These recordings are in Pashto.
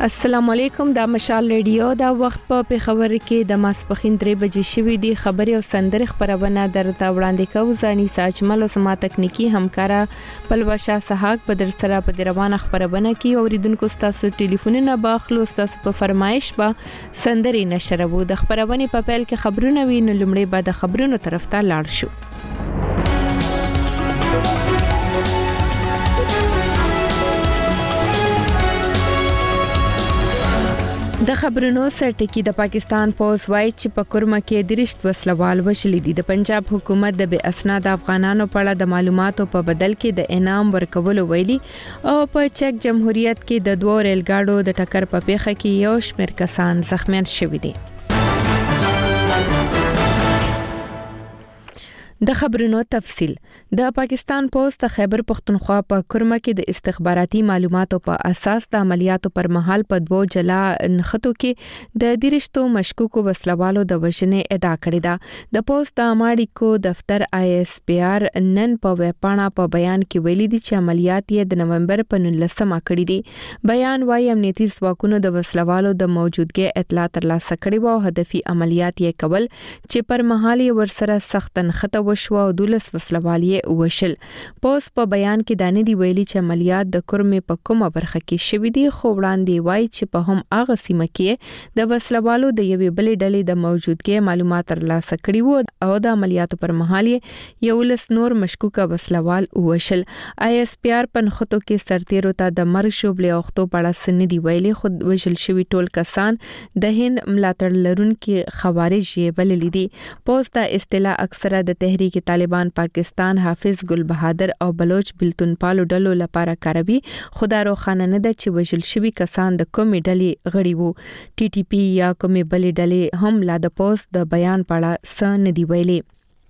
السلام علیکم، دا مشال ریډیو دا وخت په پیښور کې د ماسپخین 3 بجې شوې دي. خبري او سندرې خبرونه درته وړاندې کوي. ځاني ساجمل او سما تکنیکی همکارا پلوشا سحاق په در سره په روانه خبرونه کې اوریدونکو تاسو ټلیفونونه باخلو تاسو په فرمایش به سندرې نشربو. د خبرونه په پیل کې خبرونه وینو، لمړی به د خبرونو طرف ته لاړ شو. د خبرونو سرټکی د پاکستان پوز وای چې په کورما کې درشت وسلوال وشلې دي. د پنجاب حکومت د بے اسناد افغانانو په اړه د معلوماتو په بدل کې د انعام ورکولو ویلي او په چک جمهوریت کې د دوه ریل ګاډو د ټکر په پیښه کې یو شمېر کسان زخمیان شوي دي. د خبرونو تفصيل. د پاکستان پوز د خیبر پختونخوا په کورما کې د استخباراتي معلوماتو په اساس د عملیاتو پر مهال په دوه جلا نښتو کې د درشتو مشکوکو وسلوالو د وژنې ادعا کړې ده. د پوز د اماډیکو دفتر ISPR نن په ویبپاڼه په بیان کې ویلي دي چې عملیات یې د نومبر په 19مه کړې دي. بیان وايي امنیتي ځواکونو د وسلوالو د موجودګۍ اطلاع ترلاسه کړې و او هدفي عملیات یې کول چې پر مهال یې ورسره سخت نښته وشو او 12 وسلوالې وشل. پوز په بیان کې دانه دی ویلي چې عملیات د کورمې په کومه برخه کې شوې دي، خو وړاندې وایي چې په هم هغه سیمه کې د وسلوالو د یوې بلې ډلې د موجودګۍ معلومات ترلاسه کړي وو او د عملیاتو پر مهال یې 11 نور مشکوکه وسلوال وشل. ISPR په نخټو کې سرتیرو ته د مرګ شوبلې اوختو په اړه سن دی ویلي، خود وشل شوی ټول کسان د هند ملاتړ لرونکي خوارج یې بللي دي. پوز د اصطلاح اکثره د تحریک طالبان پاکستان، حافظ ګل بهادر او بلوچ بلتون پالو ډلو لپاره کاروي. خدا روښانه نه ده چې وژل شوی کسان د کومې ډلې غړي وو. TTP یا کومې بلې ډلې هم لا د پوز د بیان په اړه څه نه دی ویلي.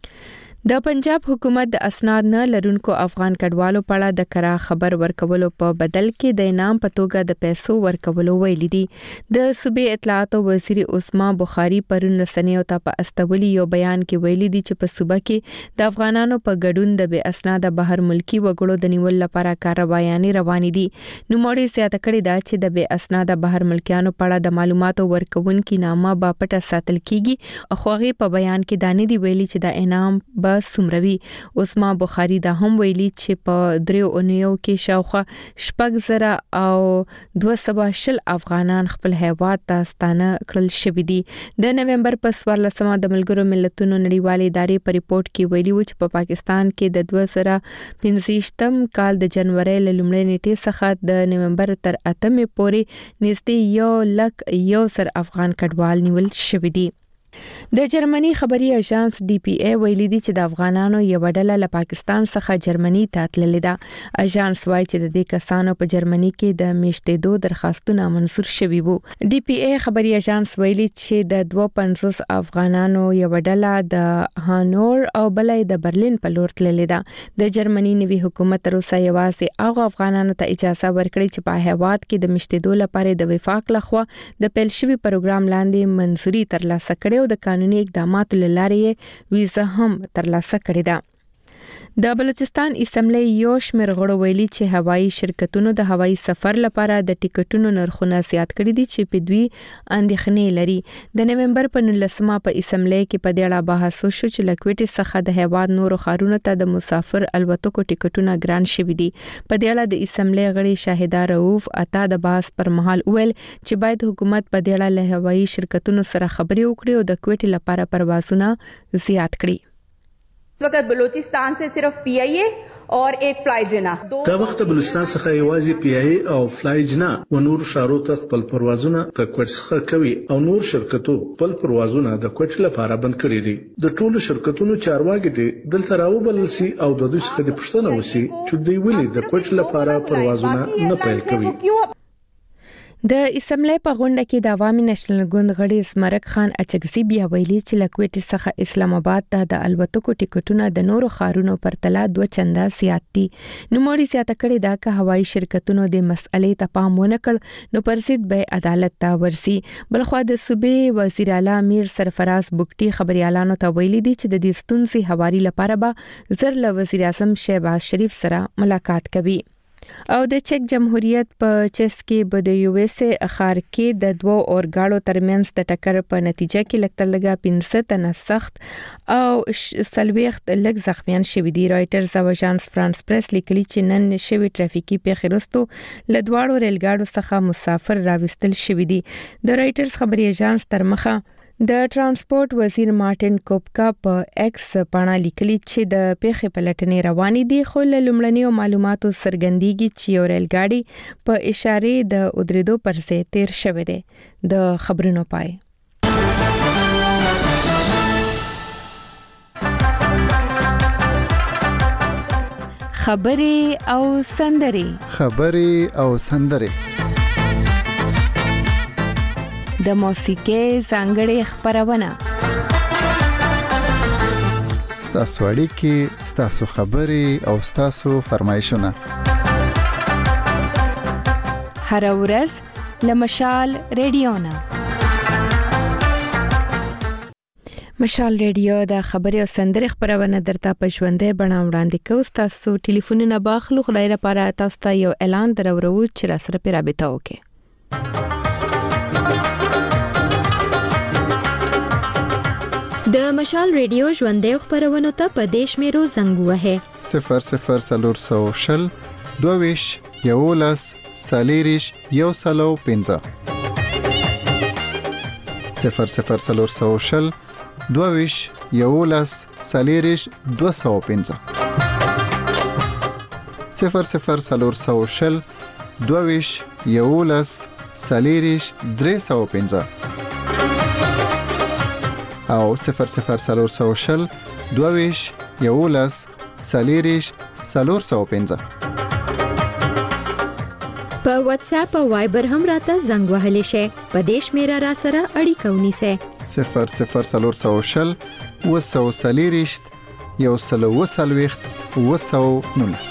د پنجاب حکومت د اسناد نه لرونکو افغان کډوالو په اړه د کرا خبر ورکولو په بدل کې د انعام په توګه د پیسو ورکولو ویلي دي. د صوبې اطلاعات وزیر عثمان بخاری پرون رسنیو ته په استولي یو بیان کې ویلي دي چې په صوبه کې د افغانانو په ګډون د بے اسناد بهر ملکی وګړو د نیول لپاره کاروایانې روانې دي. نو موري زیاته کړې ده چې د بے اسناد بهر ملکیانو په اړه د معلوماتو ورکونکو نامه به پټه ساتل کیږي. خو هغه په بیان کې دانه دی ویلي چې د انعام به سمروي. عثمان بخاری دا هم ویلي چې په 3 اونیو کې شاوخوا 6,000 او 200 افغانان خپل هیواد ته ستانه کړل شوی دي. د نومبر په 14مه د ملګرو ملتونو نړیوالې ادارې په ریپورت کې ویلي و چې په پاکستان کې د 2015م کال د جنوري له لومړۍ نیټې څخه د نومبر تر 8مې پورې نږدې 1,100 افغان کډوال نیول شوی دي. د جرمني خبري اژانس DPA ویلي دي چې د افغانانو یو ډله له پاکستان څخه جرمني ته تللې ده. اژانس وايي چې د دې کسانو په جرمني کې د میشتېدو درخواستونه منظور شوي وو. DPA خبري اژانس ویلي چې د 52 افغانانو یو ډله د هانور او بلې د برلین په لور تللې ده. د جرمني نوي حکومت تر اوسه یوازې هغه افغانانو ته اجازه ورکړي چې په هیواد کې د میشتېدو لپاره د وفاق لخوا د پیل شوی پروګرام لاندې منځوري ترلاسه کړي او د قانوني اقداماتو لاره ویزه هم ترلاسه کړې ده. د بلوچستان اسمبلی یو شمېر غړو ویلي چې هوایي شرکتونو د هوایي سفر لپاره د ټیکټونو نرخونه زیات کړي دي چې په دوی اندېښنې لري. د نومبر په 19مه په اسمبلی کې په دې اړه بحث وشو چې لکوټي څخه د هیواد نورو ښارونو ته د مسافر الوتکو ټیکټونه ګران شوي دي. په دې اړه د اسمبلی غړي شاهدا رؤوف عطا د بحث پر مهال ویل چې باید حکومت په دې اړه له هوایي شرکتونو سره خبرې وکړي او د کوټي لپاره پروازونه زیات کړي. वक्त बलूचिस्तान से सिर्फ PIA और एक फ्लाई जिना دا وخت بلوچستان څخه یوازې PIA او فلای جنا و نور شارو ته خپل پروازونه په کوټ څخه کوي او نور شرکتو خپل پروازونه د کوټ لپاره بند کړي دي. د ټولو شرکتونو چارواکي دي دلته راوبلل سي او د دوی څخه د پښتنه وسی چې دوی ولې د کوټ لپاره پروازونه نه پیل کوي. د اسمبلی په غونډه کې د عوامي نېشنل ګوند غړي اسمرک خان اچکزي بیا ویلي چې لکوټي څخه اسلام آباد ته د الوتکو ټیکټونه د نورو ښارونو پر تله 2 چنده زیات دي. نو موري زیاته کړې ده چې هوایي شرکتونو د مسئلې ته پام ونه کړ نو پر ضد به عدالت ته ورسي. بلخو د صوبې وزیر اعلی امیر سرفراز بوکټي خبريالانو ته ویلي دي چې د دې ستونزې حواري لپاره به زر له وزیر اعظم شهباز شریف سره ملاقات کوي. او د چک جمهوریت په چس کې به د یو اس اخر کې د دوه اورګاړو ترمنځ د ټکر په نتیجه کې لګتلګه 15 تنه سخت او سلويخت لږ زخمیان شوي دي. رائټرز او اژانس فرانس پریس لیکلي چې نن شوي ټرافیکي پیښې وروسته لدواړو ریلګاډو څخه مسافر راوستل شوي دي. د رائټرز خبري اژانس تر مخه د ترانسپورت وزیر مارټن کوپکا په ایکس باندې لیکلي چې د پیښې پلټنې روانې دي، خو له لومړنیو معلوماتو څرګندېږي چې یو ریلګاډي په اشاره د ودریدو پر ځای تیر شوی دی. د خبرونو پای. خبرې او سندرې د موسیقي ځانګړې خبرونه ستاسو اړیکې، ستاسو خبرې او ستاسو فرمایشونه هر ورځ لمشال رادیو نه. مشال رادیو د خبرې او سندرې خبرونه درته په ژوندۍ بڼه وړاندې کوي. تاسو ټلیفونونه باخلو خلای لپاره تاسو ته یو اعلان درورو چې را سره په رابطه وکړي. د مشال رادیو ژوندۍ خبرونه ته په دیش میرو زنګ وهه 0040 22 یولس سالیریش یو سلو 15 0040 22 یولس سالیریش 215 0040 22 یولس سالیریش 315 او 0040 22 یولس سالیریش 415 په واتس اپ او وایبر هم راته زنګ وهلی شي. په دیش میرا را سره اړیکه ونیسه 0040 وسو سالیریش یو سلو وسلويخت وسو نونس.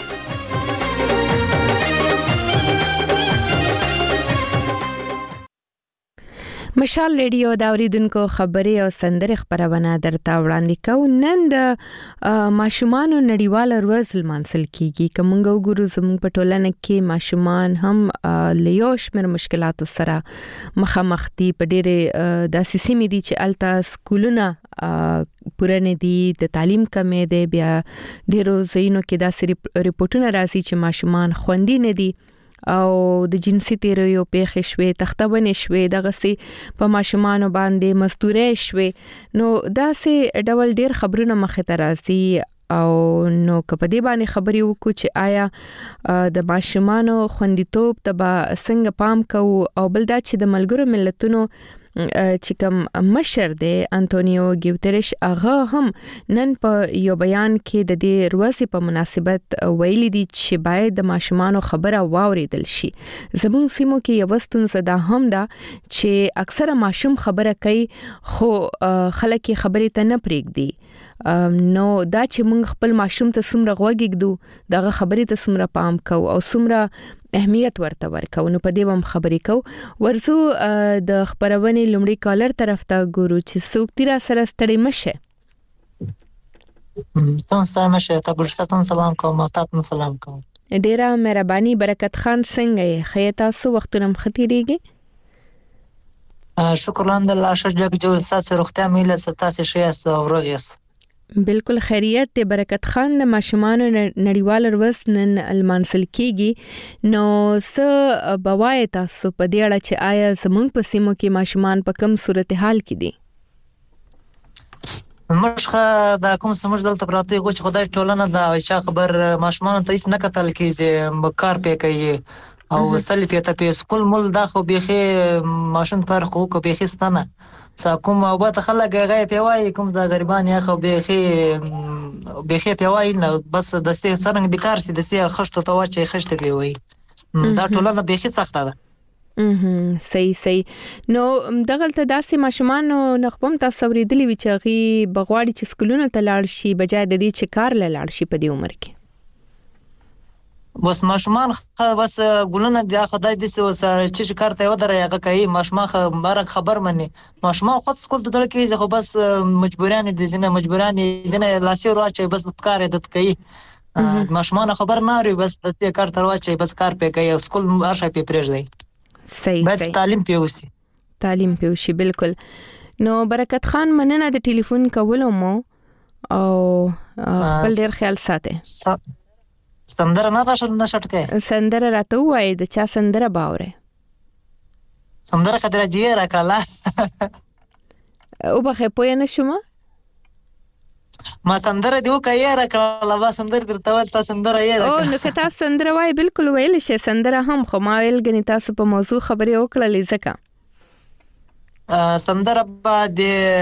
مشال رادیو دا اوریدونکو خبرې او سندرې خبرونه درته وړاندې کوو. نن د ماشومانو نړیواله ورځ لمانځل کیږي. کومګو ګورو زموږ په ټولنه کې ماشومان هم لیوش مر مشکلاتو سره مخامخ دي. په ډېرې داسې سیمې دي چې الته سکولونه پوره نه دي، د تعلیم کمې ده. بیا ډېرو ځایونو کې داسې ریپورتونه راځي چې ماشومان خوندي نه دي او د جنسي تیریو پیښې شوې، تختونه شوې، دغه سي په ماشومانو باندې مزدوري شوې. نو دا سي ډول ډیر خبرونه مخه ته راځي او نو کپه دی باندې خبري وکړو چې آیا د ماشومانو خوندیتوب ته څنګه پام کوو او بل دا چې د ملګرو ملتونو چې کوم مشر دی انټونیو ګیوتریش هغه هم نن په یو بیان کې د دې ورځې په مناسبت ویلي دي چې باید د ماشومانو خبره واوریدل شي. زموږ سیمو کې یو ستونزه ده هم ده چې اکثره ماشوم خبره کوي خو خلک خبرې ته نه پرېږدي. نو دا چې موږ خپل ماشوم ته څومره غوږیږو دغه خبرې ته څومره پام کوو او څومره اهمیت ورته ورکو. نو په دې هم خبرې کوو. ورزو د خبرونه لومړی کالر طرف ته ګورو چې څوک تیرا سره ستړي مشه. تاسو مشه ته برشتون سلام کوم، تاسو سلام کوم. ډیره مهرباني. برکت خان څنګه یې؟ خیر تاسو وختونه مختیریږي؟ شکر الحمدلله. شجاع جوړ تاسو روغتیا میله تاسو شیاست او روغیاست؟ بالکل خیریت دی. برکت خان د ماشومانو نړیواله ورځ نن لمانځل کیږي. نو څه بوای تاسو په دې اړه چې آیا زموږ په سیمو کې ماشومان په کوم صورتحال کې دي؟ مشخه دا کوم سمج دلته پراته غو چې خدای ټولنه دا چې خبر ماشومان ته هیڅ نه کتل کیږي کار پې کوي او سلفیه ته په سکول مول دا خو بيخي ماشوم پر خو کو بيخي ستنه ساکوم او به خلک غي پیوای کوم دا غریبان یا خو بيخي پیوای نه بس دسته څنګه د کار سي دسته خشته تو چې خشته پیوای دا ټولنه بيخي سخته ده. صحیح. نو دغلته داسې ماشومان نو خپل تاسو ورېدلې وی چې غي بغواړي چې سکولونه ته لاړ شي بجای د دې چې کار لاړ شي په دې عمر کې. بس ماشومان بس ګلونه د خدای د سو سره چې کارته و درې هغه کوي ماشومان مرګ خبر مني ماشومان خود سکول ته تل کې خو بس مجبورانه دي زنه لاسي ورو چې بس کار عادت کوي ماشومان خبر نه لري، بس په کار تر واچي، بس کار پې کوي او سکول ارشه پې پرېږدي. صحیح بس تعلیم پې وسی. تعلیم پې وشي، بالکل. نو برکت خان، مننه د ټلیفون کولو مو او خپل ډیر خیال ساته. سندره نه شټکه سندره راته وای، د چا سندره باوره؟ سندره خدای راځي راکړه او بخې پوه نه شوم. ما سندره دیو کوي راکړه، لا سندره درته ول تاسو سندره یې راکړه. او نو که تاسو سندره وای بالکل ویل شي سندره هم، خو ما ویل غني تاسو په موضوع خبرې وکړلې ځکه سندره بعد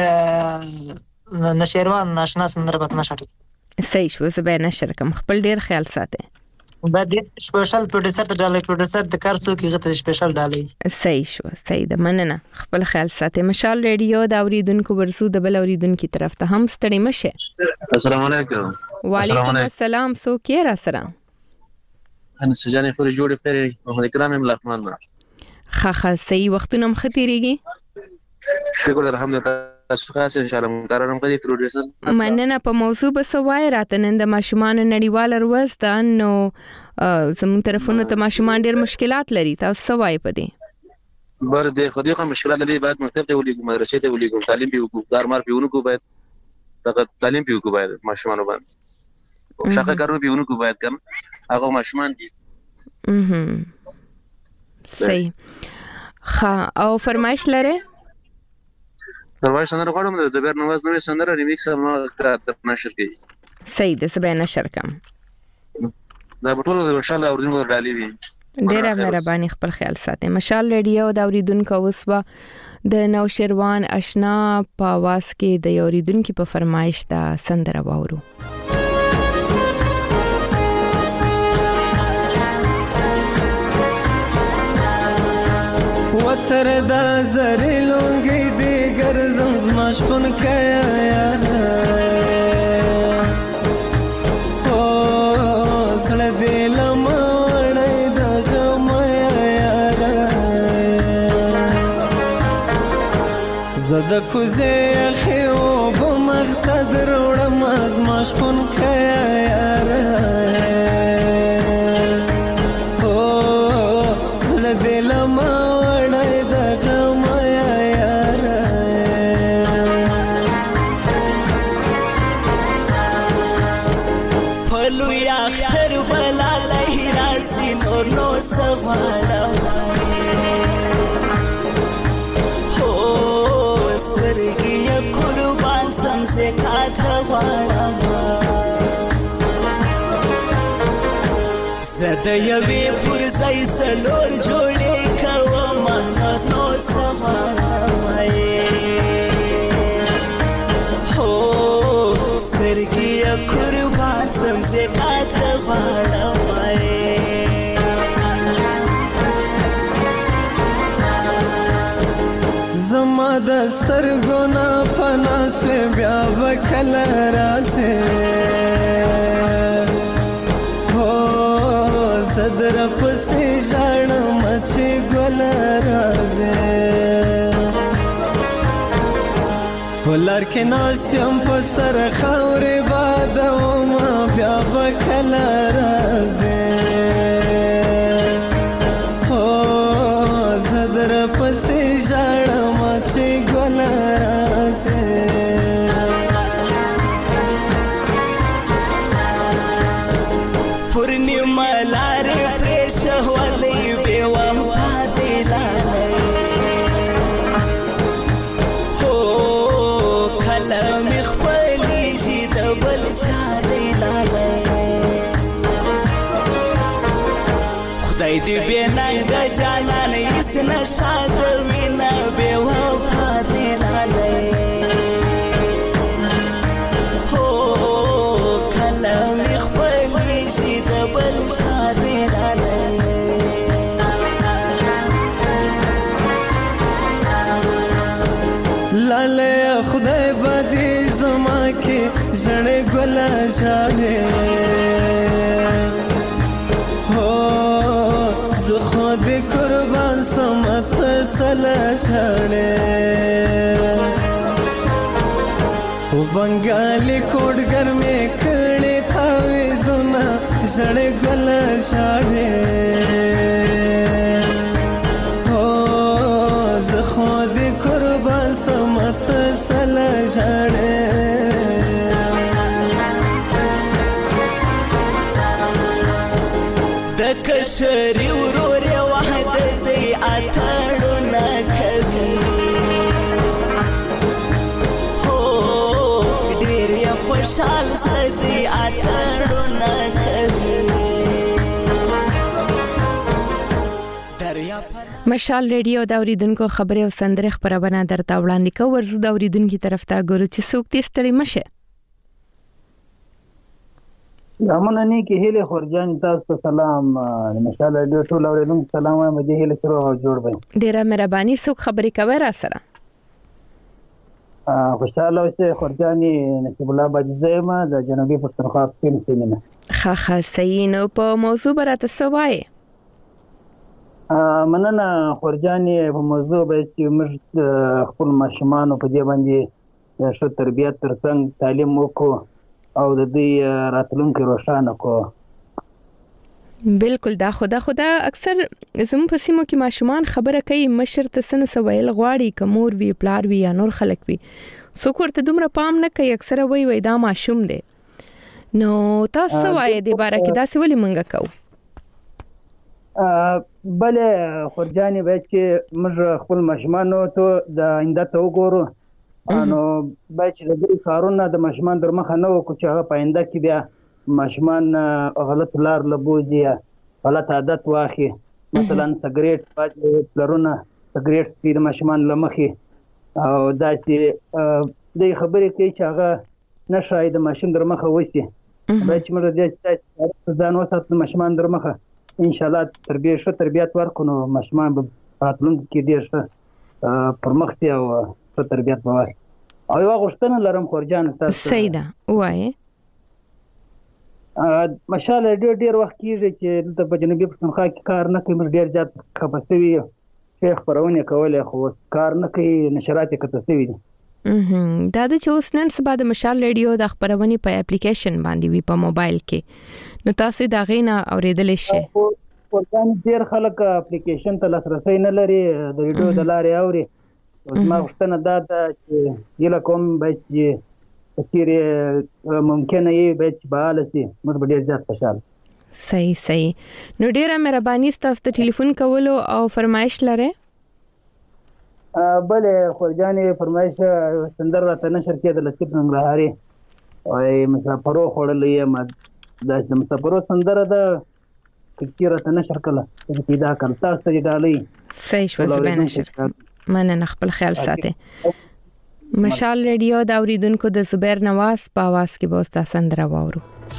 نشیروان ناشنا سندره به نشټ. صحیح شو، زه به نشر کوم. خپل ډیر خیال ساته. بعد سپیشل پروډوسر ته ډالې، پروډوسر د کار څوک غته سپیشل ډالې. صحیح شو، صحیح ده، مننه. خپل خیال ساته. مشال ریډیو دا اوریدونکو ورسو د بل اوریدونکو طرف ته هم ستړي مشه. السلام علیکم. وعلیکم السلام. سو کې را سره انا سجانه خوري جوړې پرې محمد کرام ملخمان ما خخه صحیح وختونه مختيريږي. شکر الحمدلله. تاسو خاص ان شاء الله مقررم کوي پروډوسر. مننه. په موضوع بسوای راته نن د ماشومان نړیوال ورځ ده، نو زمون طرفونو ته ماشومان ډیر مشکلات لري، تاسو سوای پدې بر دې خو دې کوم مشکلات لري، بعد مکتب ته ولې مدرسې ته ولې تعلیم به حقوق دارمار پیونو کو باید فقط تعلیم پیو کو باید ماشومان باندې شاخه کارو پیونو کو باید کم هغه ماشومان دي. صحیح. ها او فرمایش لره؟ فرمایش نه غواړم د زبیر نواز نوې سندره ریمیکس ما د نشر کوي. صحیح ده، زبیر نشر کم. دا ټول ان شاء الله اوریدونکو ډالې وي. ډیره مهرباني. خپل خیال ساتئ. مشال ریډیو دا اوریدونکو وسوه د نوشیروان آشنا په आवाज کې د اوریدونکو په فرمایش دا سندره واورو. وتر دا زری لونګي دی ګرځم زما شپون کیا یار او سړ دې لمړې د غم یار زد کوزه خو بمختدر وړم زما شپون کیا یار او سړ دې لمړې زده یوی پرزای سلور جوړې کوم نو سمای هو سترګې قربان سم زکات غواړم زما د سترګونه پنا سو بیا وکړه راسه صدر پسې ژړم چې ګل راځي ولر کې ناسم په سر خاورې باد ما بیا وکړه راځي او صدر پسې ژړم چې ګل راځي پورنیما لارې پرېښه ولې بې وفا دې لالی هو کله مې خپلېږي د بل چا دې لالی خدای دې بې ننګه جانان هېڅ نشه د وینه بې وفا دې لالی بل چا دې لاله خدای بدی زما کې ژړې ګل ژړې هو زه خو دې قربان سمت سلا ژړې او بنګالي کوډ ګرمې کړې تاوي زونه زړه ګل شاړې او زه خو دې قربان سمت سل شاړې د کشري ورور وحدت دې اتړو نه کوي خوشحال سزي اتړو نه کوي مشال ریډیو دا اوریدونکو خبره او سندره خبرونه درته وړاندې کوي ورزو دا اوریدونکو طرف ته ګورو چې څوک دې ستړي مشه امنني کې هله خورجان تاسو سلام مشال ریډیو ټول اوریدونکو سلام وایم دې هله سره جوړ وای ډیره مهرباني څوک خبرې کوي را سره خوشاله اوسه خورجاني نصیب الله باجزما د جنوبي پښتونخوا سپین سیمه خا صحیح نو په موضوع برات سوای مننه خورجاني په موضوع به چې موږ خپل ماشومان په دې باندې شو تربيت ترڅنګ تعلیم وکړو او د دې راتلونکي روښانه کو بالکل دا خدا اکثر زموږ په سیمو کې ماشومان خبره کوي مشر ته سن سویل غواړي کمور وی پلار وی یا نور خلک وی څوک ورته دومره پام نه کوي اکثر وای دا ماشوم دی نو تاسو وای د باره کې دا څه ولې مونږ کوو بله خورجاني به چې موږ خپل ماشومانو ته د آینده ته وګورو نو به چې د دې کارونه د ماشومان در مخه نه وکړو چې هغه په آینده کې بیا ماشومان غلط لار لبوزي غلط عادت واخی مثلا سګریټ پلرونه سګریټ سپیر ماشومان لمخي او داسې د خبرې کوي چې هغه نشای د ماشوم در مخه وسی به چې موږ دې ځان وساتو ماشومان در مخه ان شاء الله تربيت ورکونو ماشومان په راتلونکي کې ډېر ښه پرمختیا او ښه تربيت وکړي او یو غوښتنه لرم خورجان تاسو سیدا وای مشال ډېر وخت کېږي چې د جنوبي پښتونخوا کې کار نه کوي ډېر زیات خپسوي شیخ پرونه کولای خو کار نه کوي نشرات کتسوي دا د چوسنن سبا د مشال ریډیو د خبرونې په اپلیکیشن باندې وی په موبایل کې نو تاسو دا غینا اوریدل شي ورته ډېر خلک اپلیکیشن ته لاسرسي نه لري د ریډیو د لارې اوري ما غوښتنه دا چې یله کوم به چې کثیره ممکنه یې به بالا سي موږ به ډېر زیات خوشاله صحیح نو ډېره مهرباني تاسو ته ټلیفون کولو او فرمایش لره بله خورجاني فرمایش سندر راته نشر کېده لطیف ننګرهاري او مسافرو خړلې ما د مسافرو سندر د کثیره راته نشر کړه چې پیدا کړ تاسو یې ډالۍ صحیح شو زبې نشر مننه خپل خیال ساتي مشال ریډیو دا اوریدونکو د زبیر نواز په आवाज کې به تاسو سندره واورو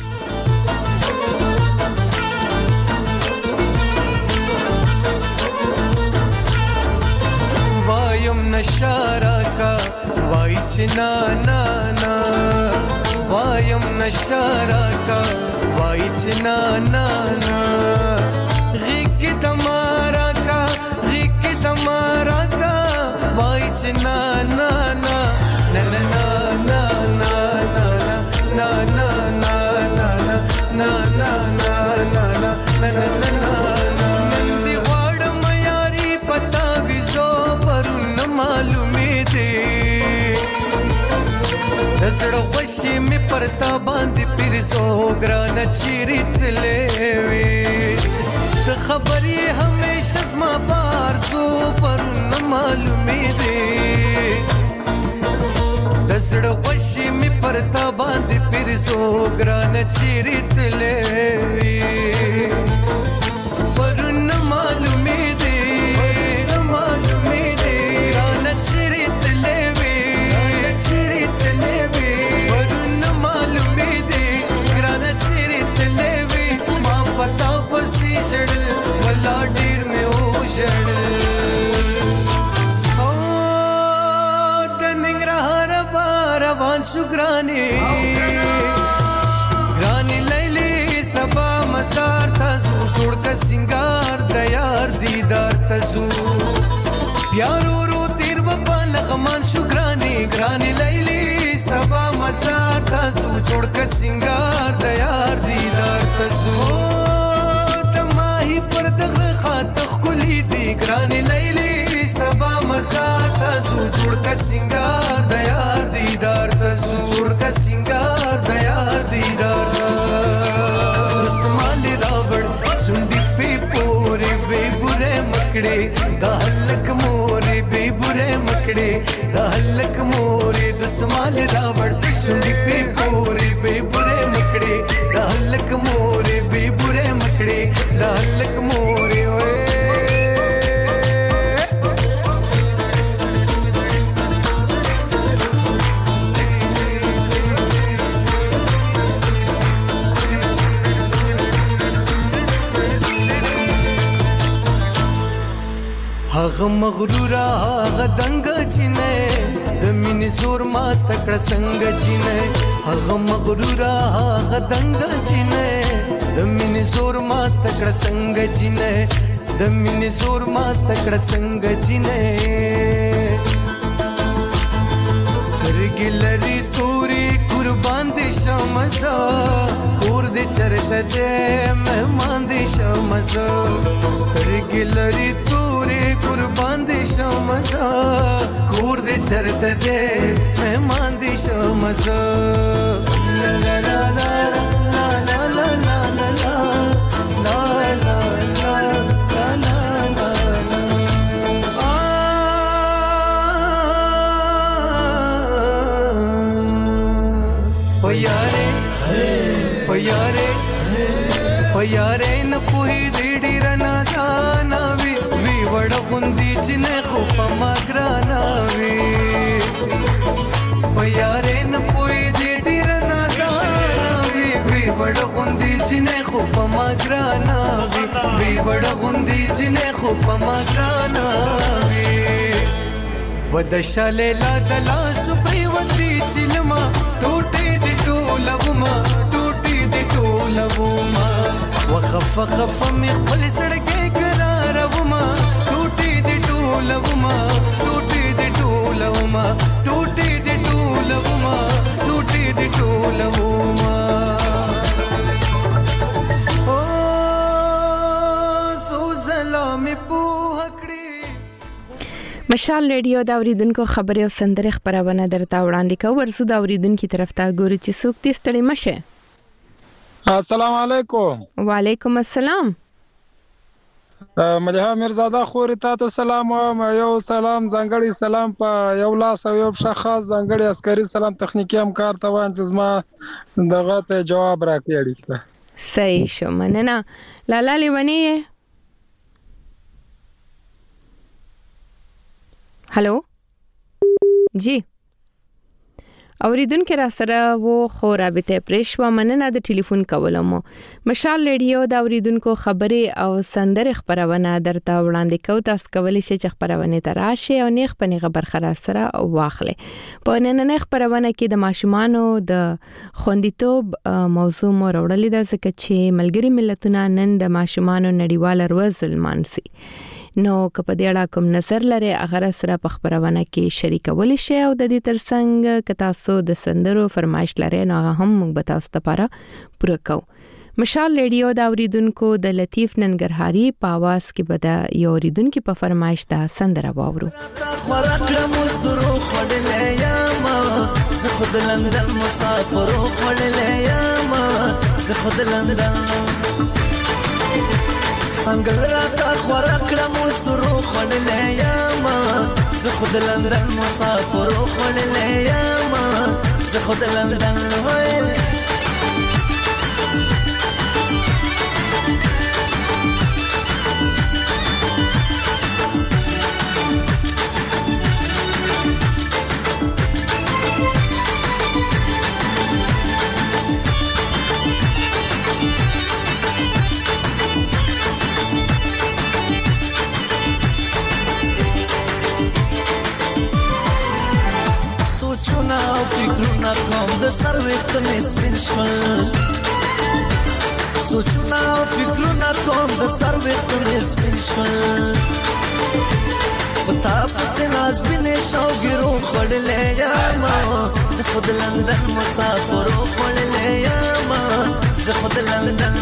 وایم نشارا کا وای چنا نا نا وایم نشارا کا وای چنا نا نا غیک تمہارا کا وای چنا نا نا نا نا نا نا نا نا نا نا نا نا نا نا دی غړم یاري پتا وزو پر نه معلومې دي زړه خوشي می پرتا باندې پیرزو ګران چیرتلې وي خبري همیشه زما بار زو پر نه معلومې دي زړه خوشي می پرتا باندې پیرزو ګران چیرتلې وي پر نه معلومې دي ګران چیرتلې وي پر نه معلومې دي ګران چیرتلې وي ما پتا پسې جړل ولا ډیر مې او جړل روان شو ګرانی لیلی سبا مزار تاسو جوړ کا سنگار د یار دیدار تاسو پیارو رو تیر په لغمان شو ګرانی لیلی سبا مزار تاسو جوړ ک سنگار د یار دیدار تاسو د ماهی پر دغه خاط خلی دی ګران لیلی سبا مزار تاسو جوړ ک سنگار د یار دیدار تاسو جوړ ک سنگار د یار دیدار اسمان راوړ سندې په پورې به بره مکړې د هلک مورې به بره مکړې د هلک مورې د سمال راوړ سندې په پورې به بره مکړې د هلک مورې به بره مکړې د هلک مورې هغه مغرورا هغه دنګ چینه د مینې زور ما تکړه څنګه چینه هغه مغرورا هغه دنګ چینه د مینې زور ما تکړه څنګه چینه د مینې زور ما تکړه څنګه چینه سترګې لري توري قربان دي شمزه کور دې چرته دې مهمان دي شمزه سترګې لري توري قربان دي شمزه کور دې چرته دې مهمان دي شمزه لا لا لا لا لا لا لا لا لا لا لا یاره نه پوهې دې ډېره نادانه وي وی وړه غوندې چې نه خو په ما ګرانه وي یاره نه پوهې دې ډېره نادانه وي وی وړه غوندې چې نه خو په ما ګرانه وي وی وړه غوندې چې نه خو په ما ګرانه وي ود شاله د لاس پریوتی چلما ټوټې دې ټولوما ټوټې دې ټولوما وخف خف مې خپل سړکې قراروما ټوټې دې ټولوما ټوټې دې ټولوما ټوټې دې ټولوما ټوټې دې ټولوما او سو زلامې په مشال ریډیو دا اوریدونکو خبري او سندره خبرونه درته وړاندې کوم ورسو دا اوریدونکو طرف ته ګوري چې څوک دې ستړي مشه. السلام علیکم. وعلیکم السلام. ملها میرزاده خوري ته سلام او یو سلام ځنګړی سلام په یو لاس او یو شخص ځنګړی عسکري سلام تخنیکی همکار ته وان چې ما دغه ته جواب راکړی. صحیح شو مننه. لالا لیونی هلو جی اوریدونکو را سره وو خو رابطه پرېښوا مننه د ټلیفون کولم. مشال ریډیو دا اوریدونکو خبري او سندره خبرونه درته وړاندې کوي. تاسو کولی شئ چې خبرونه تراشه او نیغ په نیغه برخه سره واخلئ. په نننۍ خبرونه کې د ماشومانو د خوندیتوب موضوع مو راوړلې ده ځکه چې ملګری ملتونه نن د ماشومانو نړیواله ورځ لمانځي. نو که په دې اړه کوم نظر لري هغه سره په خبرونه کې شریکول شي او د دې ترڅنګ که تاسو د سندرو فرمایش لري نو هم موږ به تاسو لپاره پوره کوو. مشال ریډیو دا اوریدونکو د لطیف ننګرهاري په आवाज کې به د یو اوریدونکو په فرمایش دا سندره واورو. خورکړه مسترو خړلې یما زه خود لندن مسافر خړلې یما زه خود لندن څنګه راته خورکړه مسترو خړلې یما زه خود لندن مسافر خړلې یما زه خود لندن وای فکرونه کوم د سر وخت مې سپین شول سوچونه فکرونه کوم د سر وخت مې سپین شول پتا پس ناز بنې شو ګرو خړلې یما زه خود خود لندن مسافر وخړلې یم زه خود لندن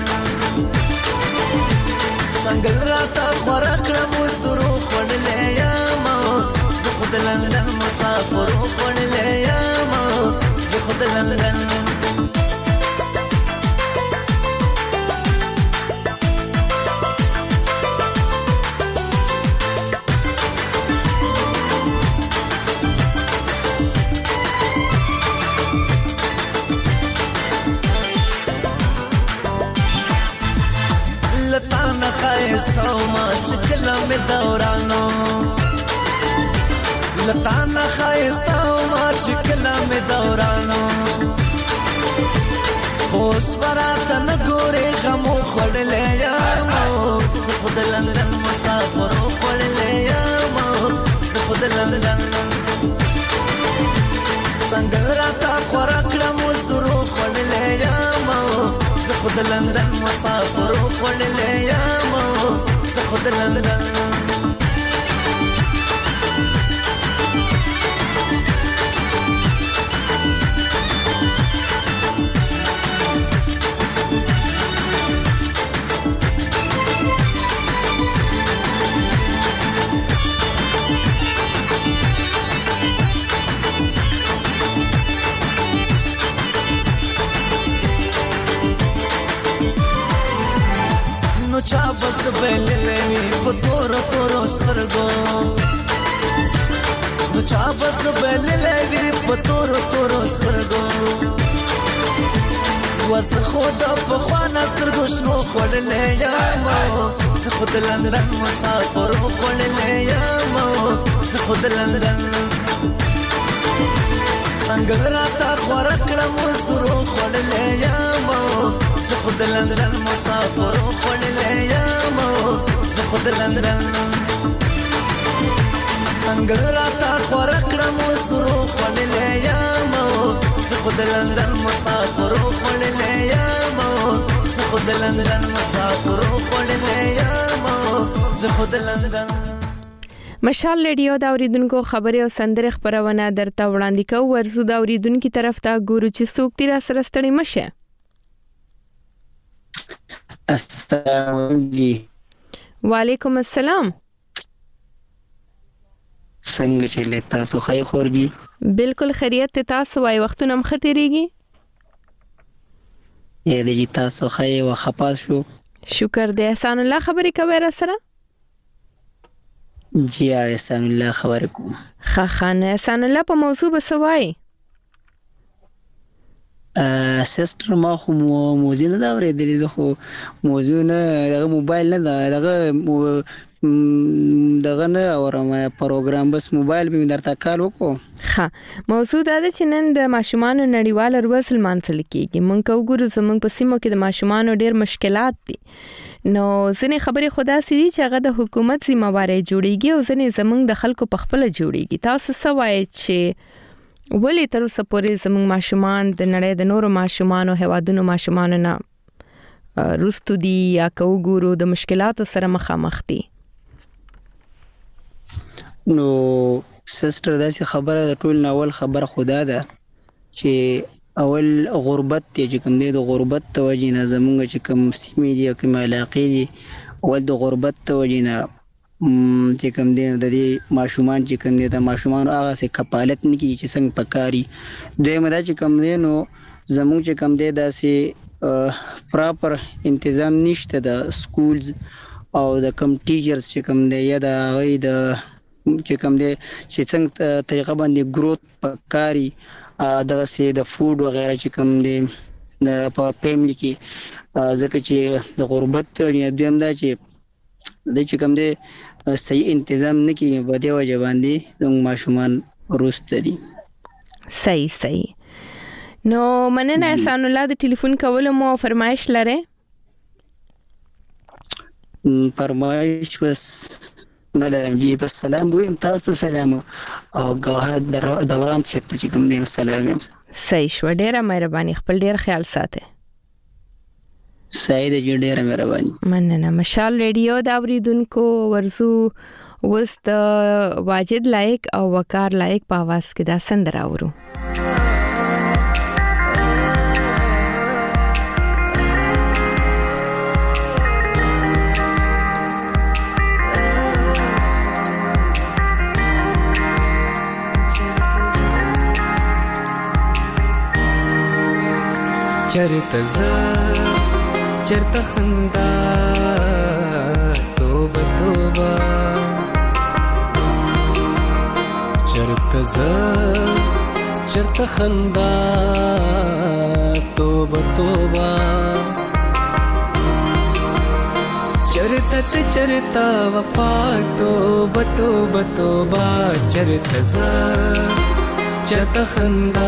څنګه راته خورا کړم مزدورو خړلې یم زه خود لندن مسافر وخړلې یم زه خود لندن لتانا خایستاو ما چکلا می دورانو لتانا خایستاو ما چکلا می دورانو خوش براتا نگوری غمو خوڑلے یامو سخود لندن مسافرو خوڑلے یامو سخود لندن سنگل راتا خوراکڑا مزدورو خوڑلے یامو زخود لندن مسافر وخړلې یم زخود لندن نو چا بس بللې په تور تور سترګو نو چا بس بللې په تور تور سترګو وس خدا په خوانه سترګو شنو خړلې یم زه خود لندن مسافر خړلې یم زه خود لندن څنګه راته خورا کړم مزدورو خړلې یم زه خود لندن مسافر خړلې یم زه خود لندن څنګه راته خورا کړم مزدورو خړلې یم زه خود لندن مسافر خړلې یم زه خود لندن مسافر خړلې یم زه خود لندن مشال ریډیو دا اوریدونکو خبره او سندره خبرونه درته وړاندې کوو ورزو دا اوریدونکو طرف ته ګورو چې څوک تیر سره ستړي مشه السلام علیکم وعلیکم السلام څنګه چې تاسو خیر خورګي بالکل خیریت تاسو وايي وختونه مختيريږي دې تاسو خیر وخپاس شو شکر دې احسان الله خبرې کوي را سره جی احسان الله خبر کوم خان احسان الله په موضوع بسوي سیستر ما خو موضوع نه دا ورېدلې زه خو موضوع نه دغه موبایل نه دغه نه اورم پروګرام بس موبایل به درته کال وکړو ها موضوع دا چې نن د ماشومان نړیوال ورځ لمانځل کیږي مونږ وګورو زمونږ په سیمو کې د ماشومان ډېر مشکلات دي نو ځنې خبرې خدا سړي چې هغه د حکومت ذمہواری جوړيږي او ځنې زمونږ د خلکو په خپل جوړيږي تاسو سوای چې ولې تر اوسه پورې زمونږ ماشومان د نړۍ د نورو ماشومان او هوادونو ماشومان نه رستو دي یا کوګورو د مشکلاتو سره مخامخ دي نو سیستر داسې خبره د ټول ناول خبره خدا ده چې اول غربت دی چې کوم دی د غربت توجه نه زمونږ چې کوم سیمې دي او کوم علاقې دي اول د غربت توجه نه چې کوم دی د دې ماشومان چې کوم دی د ماشومان هغه څه کفالت نه کیږي چې څنګه پکاري دوی مدا چې کوم دی نو زمونږ چې کوم دی داسې پراپر تنظیم نشته د سکولز او د کوم ټیچرز چې کوم دی یا د غي د چې کوم دی چې څنګه طریقه باندې گروث پکاري دغه سي د فود و غیره چې کوم دی په فیملی کې ځکه چې د غربت یا دویم دا چې د چې کوم دی صحیح تنظیم نه کیږي په دې وجه باندې زموږ ماشومان روسته دي صحیح نو مننه احسان الله د ټلیفون کول مو فرمایش لره فرمایش بس نلرم جی بس سلام ویم تاسو سلام او ګوهر دوران چې کوم دی سلام صحیح شو ډیره مهرباني خپل ډیر خیال ساته سعید جی ډیره مهرباني مننه مشال ریډیو دا اوریدونکو ورزو وست واجد لایق او وقار لایق په आवाज کې دا سندره اورو چرته زه چرته خندا توبه توبه چرته زه چرته خندا توبه توبه چرته چرته وفا توبه توبه توبه چرته زه چرته خندا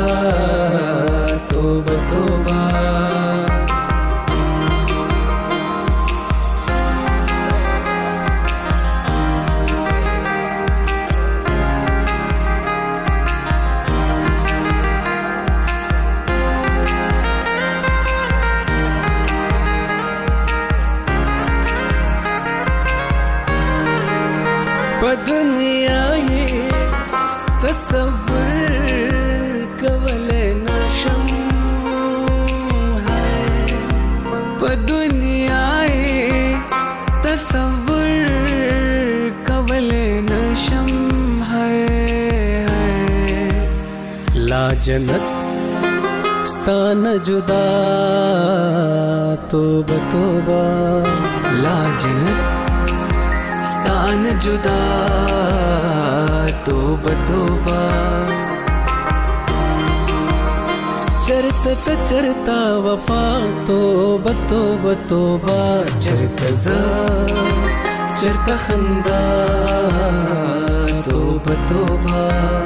توبه توبه په دنیا یې تصور کولای نشم په دنیا یې تصور کولای نشم لا جنت ستانه جدا توبه توبه لا جنت ستان جدا توبه توبه چرته چرته وفا توبه توبه توبه چرته زه چرته خندا توبه توبه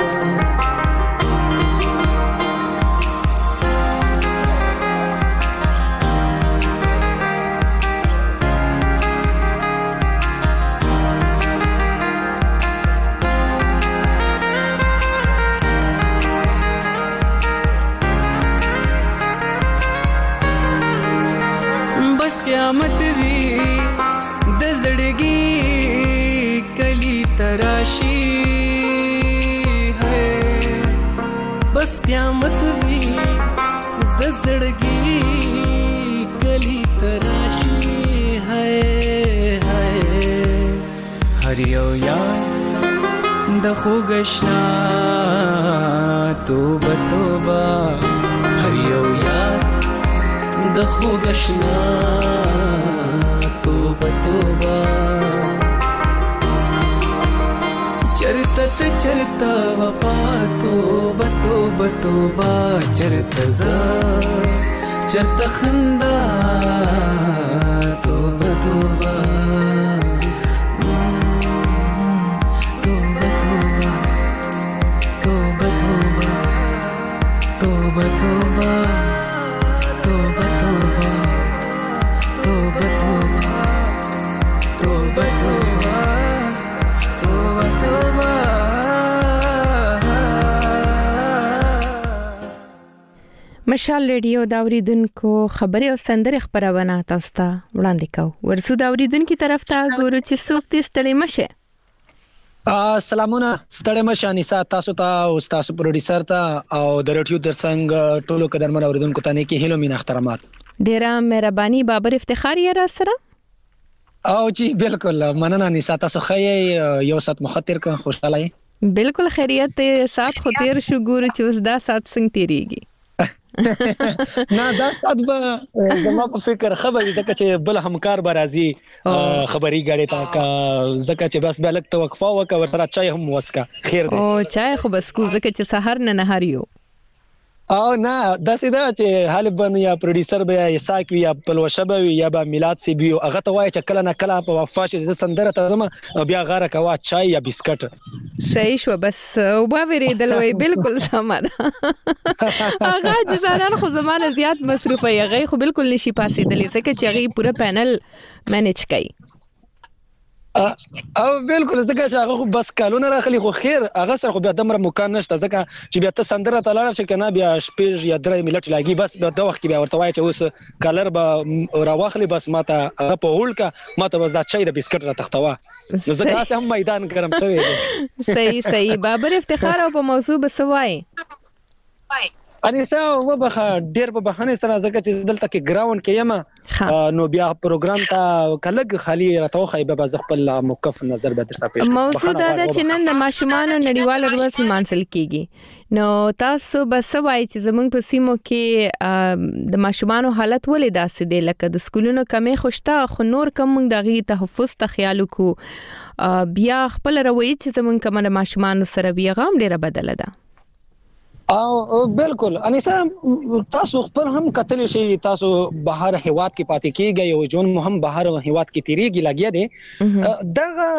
قیامت وی د زړګي کلی تراشی ہے بس قیامت وی د زړګي کلی تراشی ہے هر یو یاد د خوګشنا توبه توبه هر یو یاد د خوګشنا توبه توبه چرته چرته وفا توبه توبه توبه چرته زه چرته خندا توبه توبه توبه توبه توبه توبه توبه توبه توبه توبه توبه توبه توبه توبه توبه توبه مشال ریډیو دا اوریدونکو خبري او سندره خبرونه تاسو ته وړاندې کوو ورسو دا اوریدونکو طرف ته ګورو چې څوک دې ستړي مشه سلامونه ستړي مشه انیسا تاسو ته او تاسو پروډوسر ته او د رادیو درڅنګ ټولو قدرمن اوریدونکو ته نیکی هیلو مين احترامات ډیره مهرباني بابر افتخار یې را سره او جی بالکل مننه انیسا تاسو خې یو سات مخاطر کا خوشاله بالکل خیریت سات خو تیر شو ګورو چې اوس دا سات څنګه تیریږي نه دا سات به زما په فکر خبرې ځکه چې بل همکار به راځي خبري غاړي تا کا ځکه چې بس به لک توقفه وکړه ورته چای هم وسکا خیر دی او چای خو بس کو ځکه چې سحر نه نهاریو او نه دا سیده چې حالب یا پروډوسر به یا ساک یا پلوشه به یا به میلاد سی بیو هغه ته وای چې کله نه کله په وفا شي سندره ته زما بیا غاره کوا چای یا بسکټ صحیح شو بس او با وری دلوي بالکل سمه هغه ځانان خو زمانه زیات مصروفه یغه خو بالکل نشي پاسې دلې ځکه چې هغه پوره پینل مینیج کوي او بالکل ځکه چې هغه بس کالونه راخلي خو خیر هغه سره خو بیا دمر مکان نشته ځکه چې بیا ته سندره تلاړ شي کنه بیا شپږ یا 3 منټ لاګي بس بیا د وخت کې بیا ورته وای چې اوس کالر به راوخلي بس ماته هغه په هول کا ماته بس دا چای د بسکټ را تختوا نو ځکه هم میدان ګرم شوی صحیح بابر افتخار او په موضوع بسوای انیسا وبخه ډیر په بهانه سره ځکه چې دلته کې ګراوند کې یم نو بیا پروګرام ته کلګ خالی راتوخه به خپل موقف نظر به درته پېښ موضوع دا چې نن د ماشومان نړیوال ورځ مانسل کیږي نو تاسو به سوای چې زمونږ په سیمو کې د ماشومان حالت ولې داسې دی لکه د سکولونو کمې خوشته خو نور کم موږ دغه تحفظ ته خیال وکړو بیا خپل روي چې زمونږ کوم د ماشومان سره بیا غام ډیره بدله ده او بالکل انیسا تاسو خپل هم کتل شي تاسو بهر هیواد کې پاتې کیږئ او جون مهم بهر هیواد کې تیریږي لګیا دي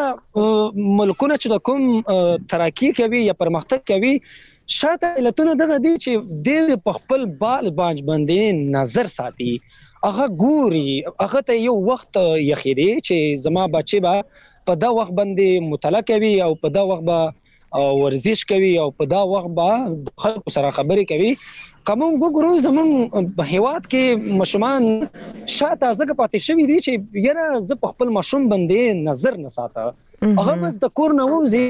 دغه ملکونه چې کوم ترقی کوي یا پرمختګ کوي شاته علتونه دغه دي چې د خپل بال بانج باندې نظر ساتي هغه ګوري هغه ته یو وخت یخیدي چې زما بچي با په دا وخت باندې مطالعه کوي او په دا وخت با ورزش کوي او په دا وخت با خلکو سره خبرې کوي کوم وګورو زمون په هیواد کې مشمان شاته ځکه پاتې شوی دي چې یاره ز په خپل مشوم باندې نظر نه ساته هغه بس د کور نه ووزي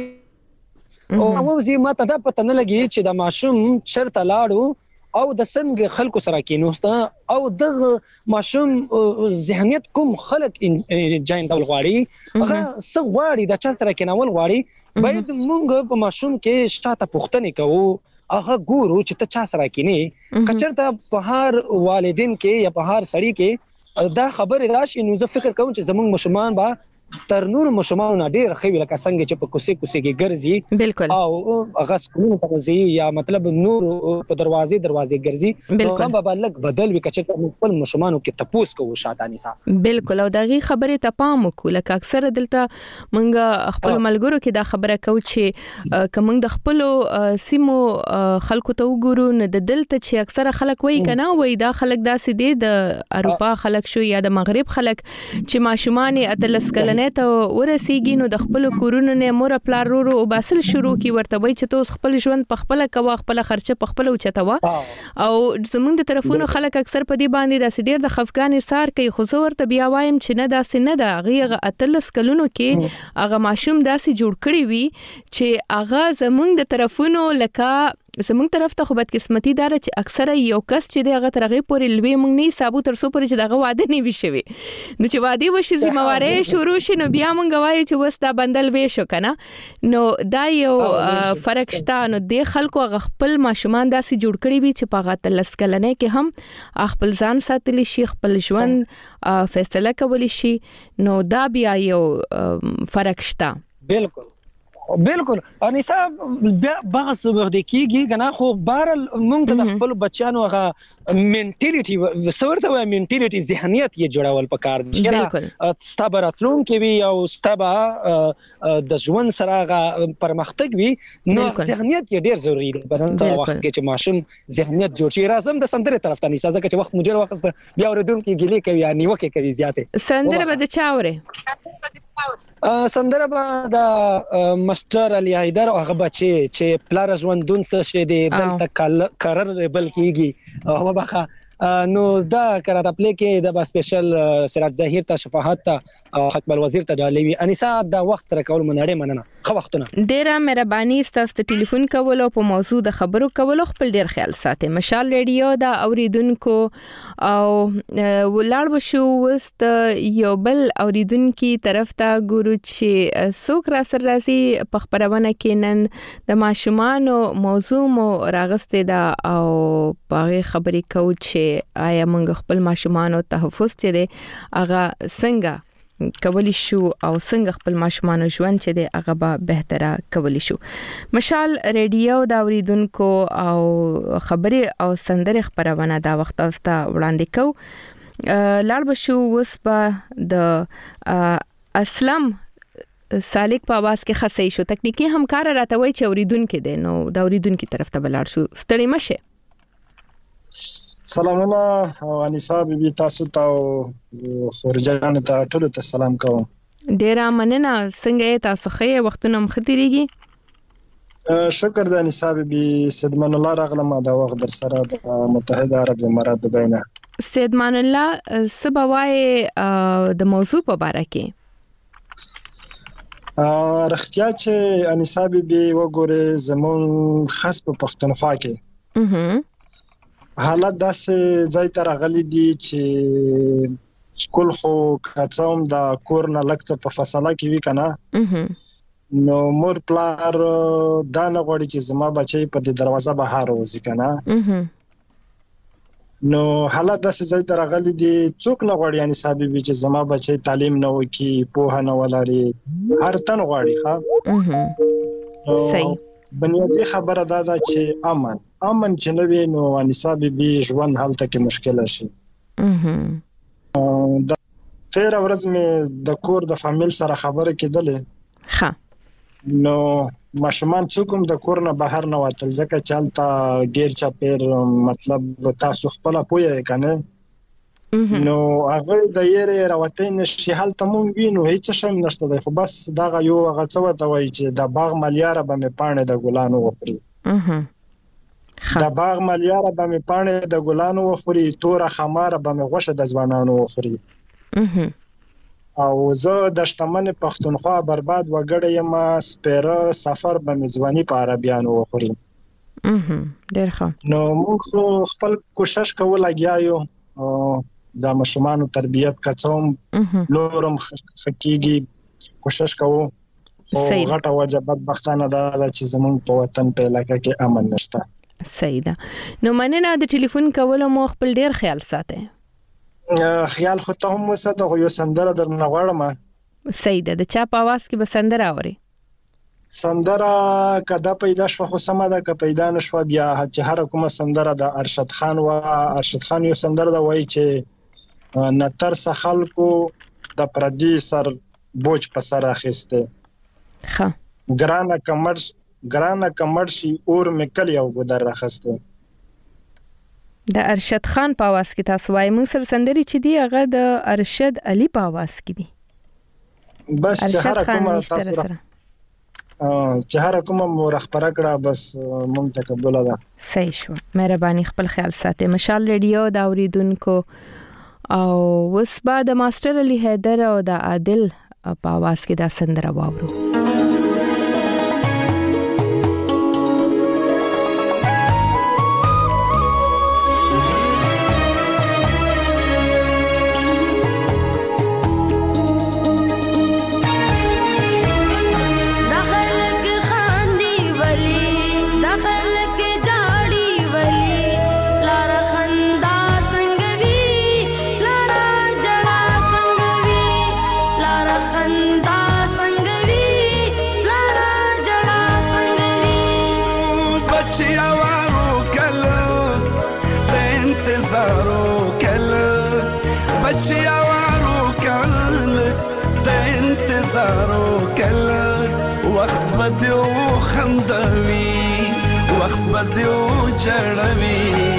او ووزي ماته دا پته نه لګي چې د ماشوم چرته لاړو او د څنګه خلکو سره کېنوسته او د ماشوم ذهنیت کوم خلک جاین ډول غواړي هغه څه غواړي د چا سره کېنول غواړي باید موږ په ماشوم کې شاته پوښتنه کوو هغه ګورو چې ته چا سره کېنی کچرته په هر والدین کې یا په هر سړی کې دا خبره راشي نو زه فکر کوم چې زموږ مشمان با تر نور مشمان ډیر خوي لکه څنګه چې په کوسي کې ګرځي بالکل او هغه سکول ته ځي یا مطلب نور په دروازې ګرځي هغه به لګ بدل وکړي چې خپل مشمانو کې تپوس کوو شاتانی صاحب بالکل او دغه خبره ته پام وکړو لکه اکثر دلته مونږ خپل ملګرو کې دا خبره کوي چې کوم د خپل سیمو خلکو ته وګورو نه د دلته چې اکثر خلک وایي کنه وایي دا خلک داسې دي د اروپا خلک شو یا د مغرب خلک چې ماشومان اتلس کلنه ته ورسیږي نو د خپل کورونو نه مور پلار ورو او باسل شروع کی ورته وای چې توس خپل ژوند په خپل کوا خپل خرچه په خپل اوچتوا او زمونږ د طرفونو خلک اکثر په دې باندې د سډیر د خفقان سار کوي خو زه ورته بیا وایم چې نه داسې نه ده هغه اتلس کلونو کې هغه ماشوم داسې جوړ کړی وي چې هغه زمونږ د طرفونو لکه زمونږ طرف ته خو بدقسمتي دار چې اکثره یو کس چې دغه ترغه پورې لوي مونږ نه حسابو تر سو پورې چې دغه واده نه وي شوی نو چې واده وشي ذمہواری شروع شي نو بیا مونږ وایو چې وس دا بندل وې شو کنه نو دا یو فرق شته نو د خلکو خپل ماشومان داسې جوړ کړی وي چې په غتلس کلنه کې هم خپل ځان ساتلی شي خپل ژوند فیصله کولی شي نو دا بیا یو فرق شته بالکل انیسا بیا بحث وخت کېږي کنه خو بهرل موږ د خپل بچیانو هغه منټالیټي سورته وای منټالیټي ذهنیت یې جوړول پکار چې ستابراتلون کې وي او ستابا د ژوند سره پرمختګ وي نو ذهنیت یې ډیر ضروری دی په هغه وخت کې چې ماشوم ذهنیت جوړ شي راځم د سندره طرف ته نيسا ځکه چې وخت مجر وخت بیا اوردونکو ګلې کوي یا نیوکه کوي زیاته سندره به د چاوره سندره به د مستر علي حیدر هغه بچي چې پلار ژوندون څه شه دي دلته قرار بل کیږي هغه بخا نو دا کراته پلی کې د سپیشل سراج ظاهر ته شفاعت ته حکم الوزیر ته ډالوي انیسا دا وخت راکول منړې مننه خو وختونه ډیره مهرباني ستاسو ټلیفون کولو په موضوع د خبرو کولو خپل ډیر خیال ساتي مشال ریډیو دا اوریدونکو او ولاړ بشو وست یو بل اوریدونکو طرف ته ګورو چې څوک را سره راځي په خبرونه کې نن د ماشومان موضوع مو راغسته دا او په خبرې کوي چې آیا موږ خپل ماشومان او تحفظ چې دی هغه څنګه کولی شو او څنګه خپل ماشومان ژوند چې دی هغه به بهتره کولی شو مشال ریډیو دا اوریدونکو او خبرې او سندره خبرونه دا وخت تاسو وړاندې کو لاړ بشو وس په د اسلام سالک په आवाज کې خاصې شو تکنیکی همکار راته وای چې اوریدونکو دی نو دا اوریدونکو طرف ته بلار شو ستړي مشه سلامونه او انیسا بیبي تاسو ته خورجان ته ټول ته سلام کوم ډیره مننه څنګه تاسو خې وختونه مختيريږي شکر د انیسا بیبي سیدمان الله راغله دا وخت در سره د متحده عرب امارات د بینه سیدمان الله سبوای د موضوع په اړه کې رختیا چې انیسا بیبي وګوره زمون خاص په پښتونخوا کې حالت داسې ځای ته راغلي دي چې سکول خو کڅوم د کور نه لږ څه په فاصله کې وی کنه نو مور پلار دا نه غواړي چې زما بچي په دې دروازه بهر وځي کنه نو حالت داسې ځای ته راغلي دي څوک نه غواړي یعنی صاحب چې زما بچي تعلیم نه وکړي پوهه نه ولري هر تن غواړي ښه صحیح بنیادی خبره دا ده چې امن چې نه وي نو انیسا بیبي ژوند هلته کې مشکل شي د تیر ورځ مې د کور د فامیل سره خبره کېدلې ها نو ماشومان څوک د کور نه بهر نه وتل ځکه چې هلته غیر چاپیر مطلب تاسو خپل پوهه کنه نو هغه د یې راوتې نشي هلته مونږ وینو هیڅ شم نشته دی خو بس دا یو هغه څه وته وای چې د باغ ملیاره به مې پانه د ګلانو وخوري د باغ ملیاره به مې پانه د ګلانو وخوري تور خماره به مې غوښه د ځوانانو وخوري او زه د شتمن پښتونخوا برباد وګړی یم سپیره سفر به مې ځواني په عربیانو وخوري ډېر ښه نو موږ خپل کوشش کوو لګیا یو د مشمانو تربیت کڅوم لورم خکېږي کوشش کوو او غټه وجبت بختانه دا چې زمونږ په وطن په علاقه کې امن نشته صحیح ده نو مننه د ټلیفون کولو مو خپل ډیر خیال ساتئ خیال خو ته هم وساته خو یو سندره درنه غواړم صحیح ده د چا په आवाज کې به سندره اوري سندره کدا پیدا شو خو سم ده که پیدا نشو بیا چې هر کومه سندره د ارشد خان یو سندره دا وایي چې نتر څخه خلکو د پردي سر بوج په سر اخیسته ها ګرانه کمر شي اور مکل یو ګدر راخسته د ارشد خان په आवाज کې تاسو وایي موږ سره سندري چې دی هغه د ارشد علي په आवाज کې دی بس چې هر کومه تاسو چې هر کومه رخبره کړه بس مونږ تقبل ده صحیح شو مهرباني خپل خیال ساتئ مشال ریډیو دا اوریدونکو او وس بعد ماستر علي حیدر او د عادل په आवाज کې دا سندره واورو وخت بدیو خندوي وخت بدیو جړوي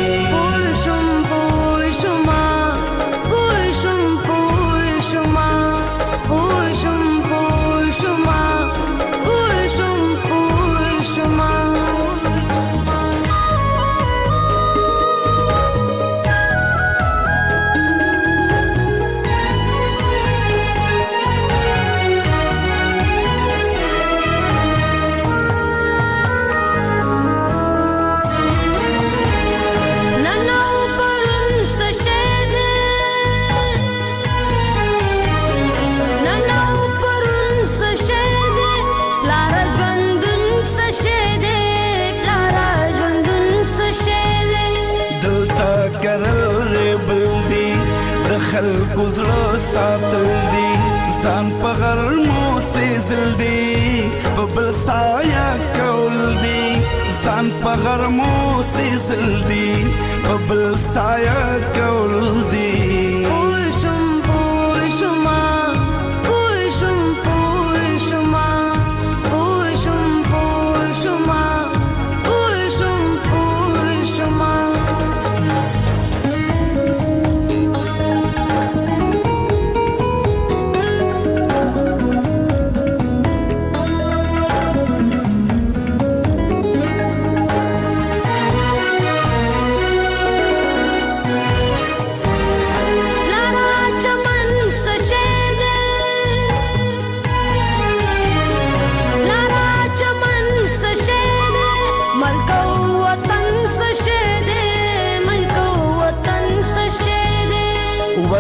خلکو زړه ساتل دي ځان په غرمو سېزل دي په بل سایه کول دي ځان په غرمو سېزل دي په بل سایه کول دي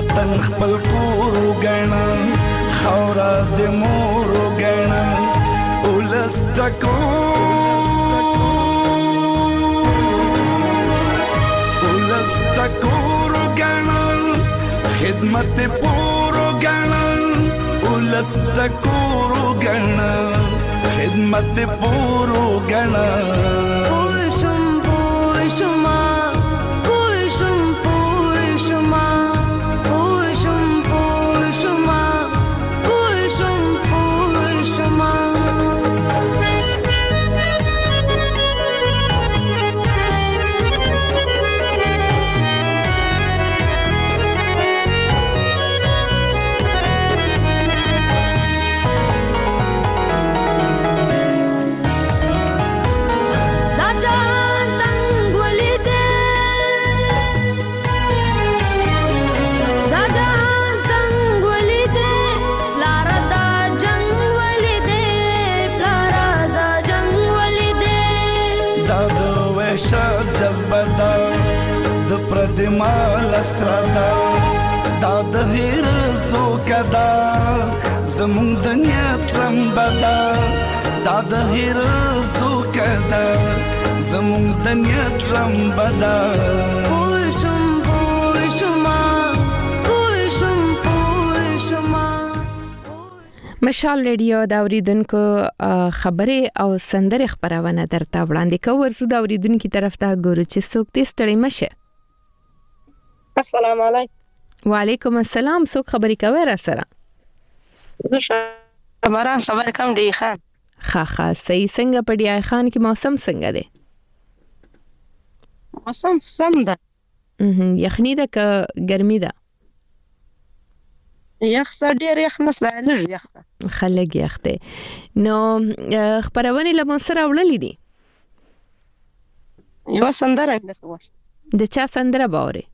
وطن خپل کور وګڼه خاوره د مور وګڼه ولس ټکور وګڼه خدمت پور وګڼه ولس ټکور وګڼه خدمت پور وګڼه مال اسرادا دا د هیرز دوکدا زمون د نیت رمبدا دا د هیرز دوکدا زمون د نیت رمبدا مشال ریډیو دا اوریدونکو خبره او سندره خبرونه درته وړاندې کوو ورسو دا اوریدونکو طرف ته ګورو چې څوک دې ستړي مشه. السلام علیکم. وعلیکم السلام. څوک خبرې کوي را سره؟ باران خبر کم دی خان. خا صحیح. څنګه په دی خان کې موسم څنګه دی؟ موسم سم ده. یخنی ده که ګرمي ده؟ یخ سره ډیر یخ نه سره لږ یخ ده. خلک یخ ده. نو خبرونه لمون سره وړلې دي؟ یو سندره ده خو. د چا سندره باوري؟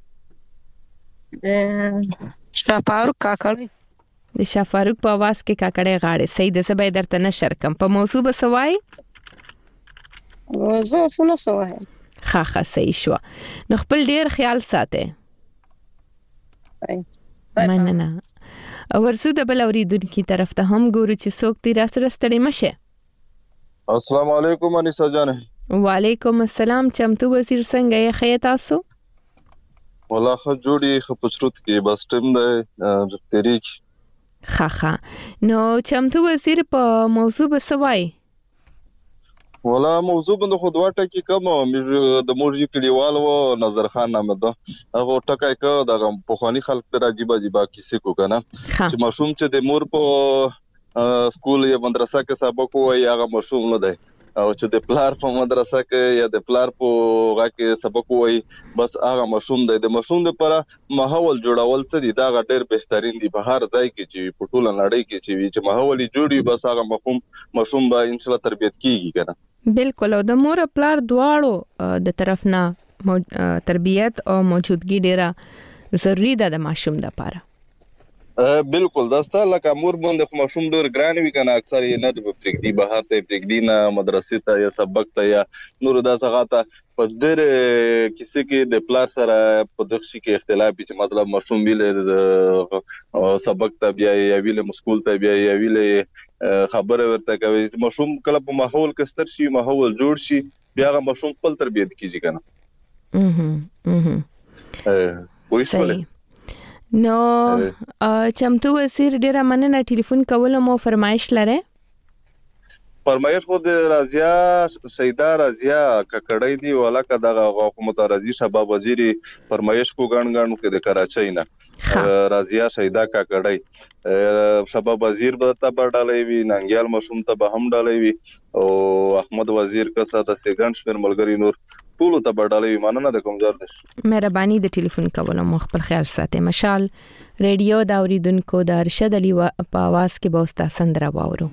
شافاروق کاکړی. د شافاروق په आवाज کې کاکړی غاړي. صحیح ده. زه به درته نشر کم. په موضوع به سوای؟ موضوع څه سوای؟ خا صحیح شو. نو خپل ډیر خیال ساته. مننه. ورسو د بل اوریدونکو طرف ته هم ګورو چې څوک دې را سره ستړي مشه. السلام علیکم انیسا جان. وعلیکم السلام. چمتو وزیر څنګه یې خیر تاسو؟ والله خو جوړي خپچروت کې بس ټیم ده تحریک. خا نو چمتو وزیر په موضوع بسوای؟ والله موضوع بند خو دوه ټکی کم د مورجی کلیوال و نظر خان نامه ده هغه ټکای کا د پوخانی خلک پر عجیب کیسه کو کنه چې مشوم چې د مور په سکول یا مدرسه کې سبق وای هغه مشوم نه دی او چې د پلار په مدرسه کې یا د پلار په هغه کې سبق وای بس هغه مشوم دی د مشوم لپاره ماحول جوړول څه دي دا ډېر بهترین دی په هر ځای کې چې په ټوله نړۍ کې چې ماحول جوړي بس هغه مشوم به ان شاء الله تربیت کیږي کنه. بالکل. او د مور پلار دواړو د طرف نه تربیت او موجودګي ډیره ضروری ده د ماشوم لپاره. بالکل داسته لکه مور باندې خو ماشوم ډور ګران وی کنه اکثر یې نه پرېږدي بهر ته پرېږدي نه مدرسې ته یا سبق ته یا نور داسه غاته په ډېر کیسه کې د پلار سره په دغه شي کې اختلاف چې مطلب ماشوم ویل سبق ته بیا یا ویل مسکول ته بیا یا ویل خبره ورته کوي ماشوم کله په ماحول کې ستر شي ماحول جوړ شي بیا هغه ماشوم خپل تربیت کیږي کنه. صحیح. نو چمتو وزیر ډیره مننه ټلیفون کولو مو فرمایش لره. فرمایش خو د رازیا سیدا رازیا ککړی دی ولکه دغه حکومت رازی شباب وزیر فرمایش کو غنغانو کې د کراچۍ نه رازیا سیدا ککړی شباب وزیر به ته بډالې وی ننګیال مشوم ته به هم ډالې وی او احمد وزیر کا ساده سیګن شمیر ملګری نور ټول ته بډالې وی مننه د کوم ځار دې مهرباني د ټلیفون کولو مو خپل خیال ساتئ. مشال ریډیو دا اوریدونکو د ارشد علي په आवाज کې به اوستا سندره واورو.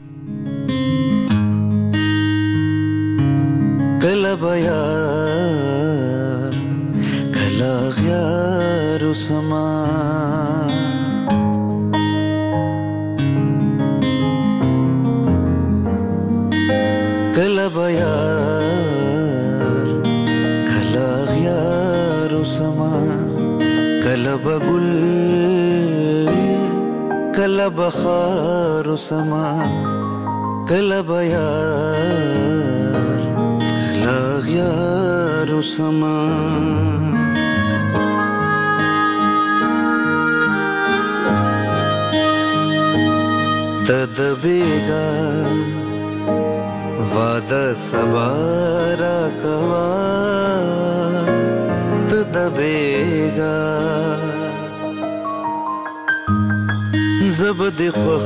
کلا بیا کلا غیار سما کلا بیا کلا غیار سما کلا بگل کله بخار سما کله بیار کله غیار سما تدبیگا وعده سبا را کوا تدبیگا زبد خوخ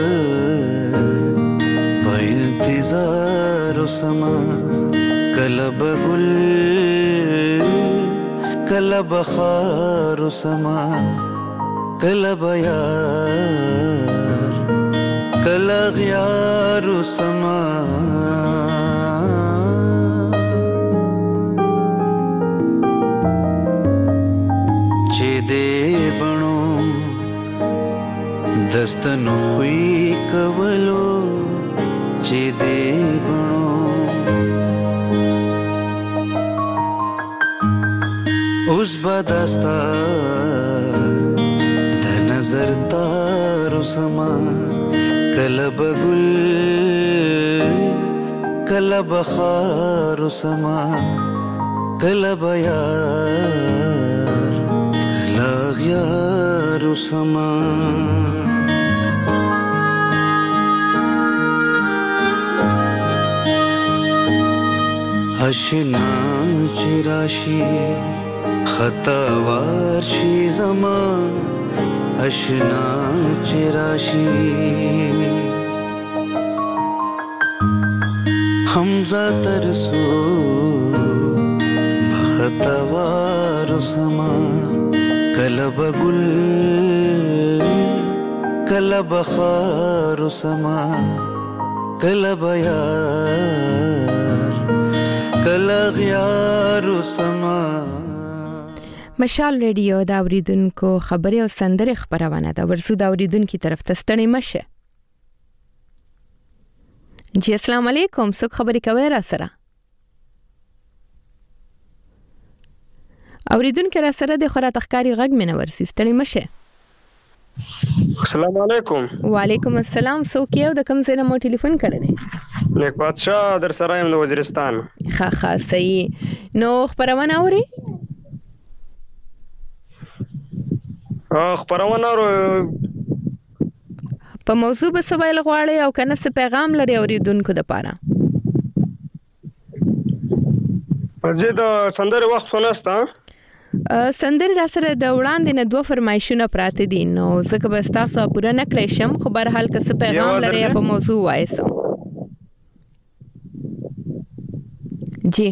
پا انتظار سما کله بگل کله بخار سما کله بیار کله غیار سما چې دې بڼو دستنو خوی کولو چې دې بڼو اوس به دستا د نظر تارو سما کله بگل کله بخار سما کله بیار کله غیار سما اشنا چې راشي خطاوار شي زما اشنا چې راشي حمزه ترسو بخطاوار سما کله بگل کله بخار سما کله بیار کله غیار سما مشال ریډیو دا اوریدونکو خبري او سندره خبرونه دا ورسو دا اوریدونکو طرف ته ستنې مشه. جی السلام علیکم څوک خبري کوي را سره؟ اوریدونکو را سره د خورا تخکاری غږ مې نه ورسي ستنې مشه. السلام علیکم. وعلیکم السلام څوک یو د کوم ځای نه مو ټلیفون کړی دی؟ نیک بادشاہ در سره یم د وزیرستان. ښه صحیح. نو خبرونه اوري؟ خبرونه اورو. په موضوع به څه ویل غواړئ او کنه څه پیغام لري اوریدونکو دپاره؟ زه د سندرې وخت ونسته سندرې را سره د وړاندې نه دوه فرمایشونه پراته دي نو ځکه به ستاسو پوره نه کړی شم خو بهرحال که څه پیغام لري په موضوع وایسو. جی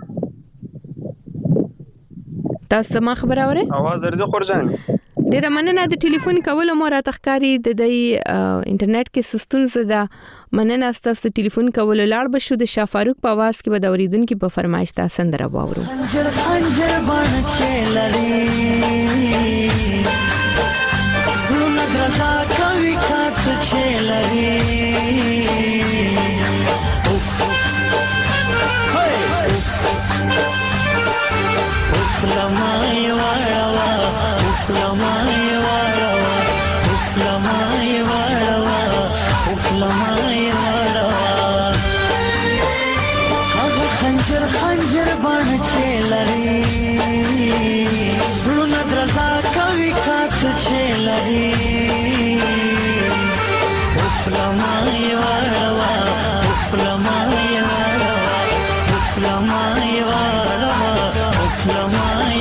تاسو ما خبر اورئ؟ आवाज درځه خورجان. ډیره مننه د ټلیفون کولو مو را تخکاری د انټرنیټ کې سستون زده مننه تاسو ټلیفون کولو لاړ بشو د شاه فاروق په आवाज کې به د اوریدونکو په فرمایش تا سندره واورو. خنجر خنجر باندې چلري زونه درزا کوي کات چلري لمای وړوا لمای وړوا لمای وړوا لمای وړوا هغه خنجر خنجر باندې چلري زونه درزا کوي کات چلري لمای وړوا لمای وړوا لمای وړوا لمای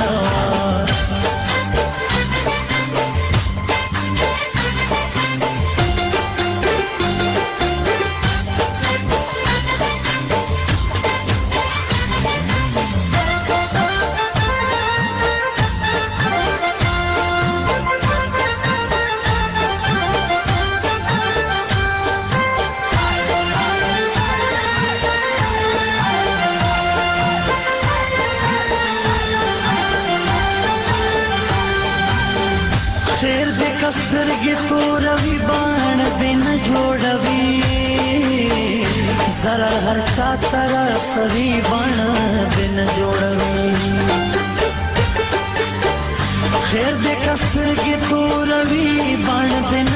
سترګې توروي باڼ دې نه جوړوي زرا هر چا تر سوي باڼ دې نه جوړوي خیر دې سترګې توروي باڼ دې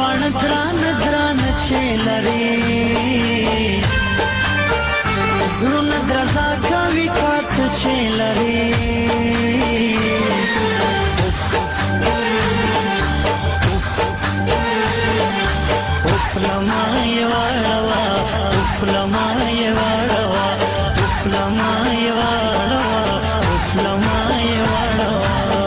پان دران دران چې لري زړونه درزا کوي کات چې لري لمای واړوا لمای واړوا لمای واړوا لمای واړوا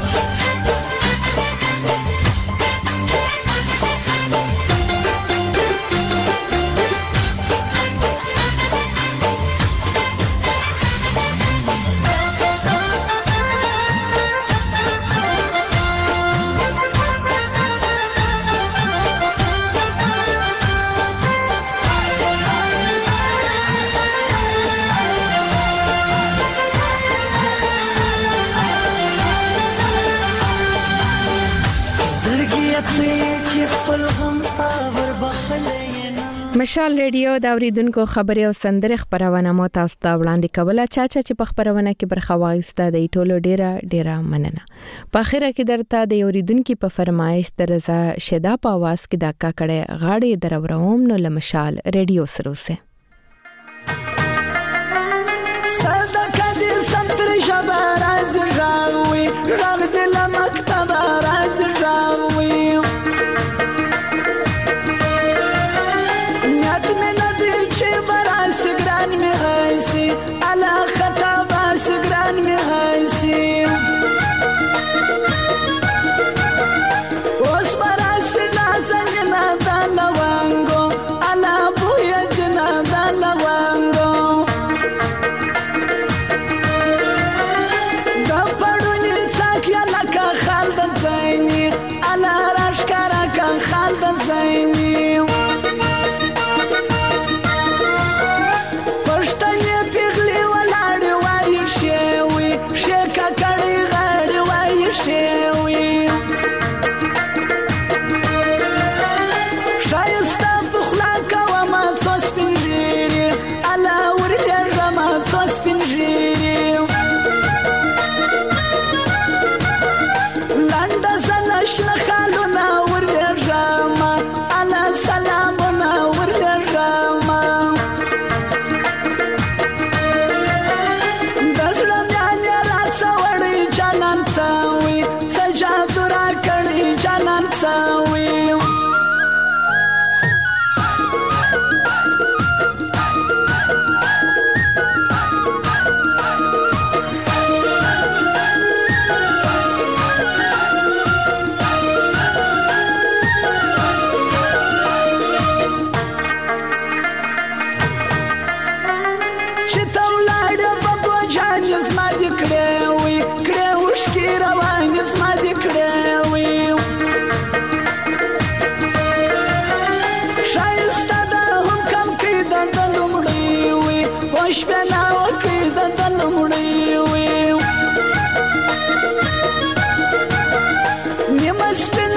مشال ریډیو دا اوریدونکو خبري او سندره خبرونه مو تاسو ته وړاندې کوله چا چې په خبرونه کې برخه واغسته د ټولو ډیره مننه په اخره کې درته د اوریدونکو په فرمایش درزه شدا په आवाज کې دا کړه غاړي دروروم نو لمشال ریډیو سره وسه صدقه دې سنتر جبر از راوي رغ دل مکتب راز راوي على خطاب سجران مهايسي واصبر سنا زننا دلوانغو على بويا زنا دلوانغو دپړونی څاکیا لکه خالد زيني على راشکارا کان خالد زيني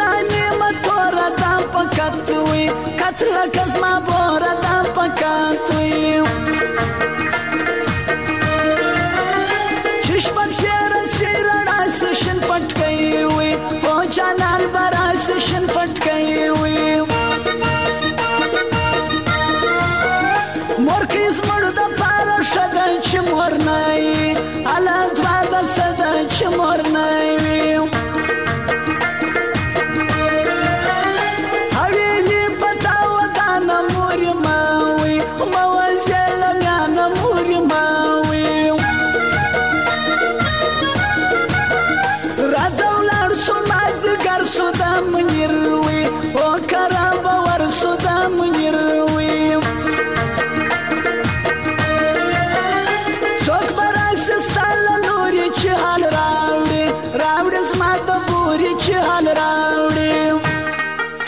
Katla kazma bora da pakat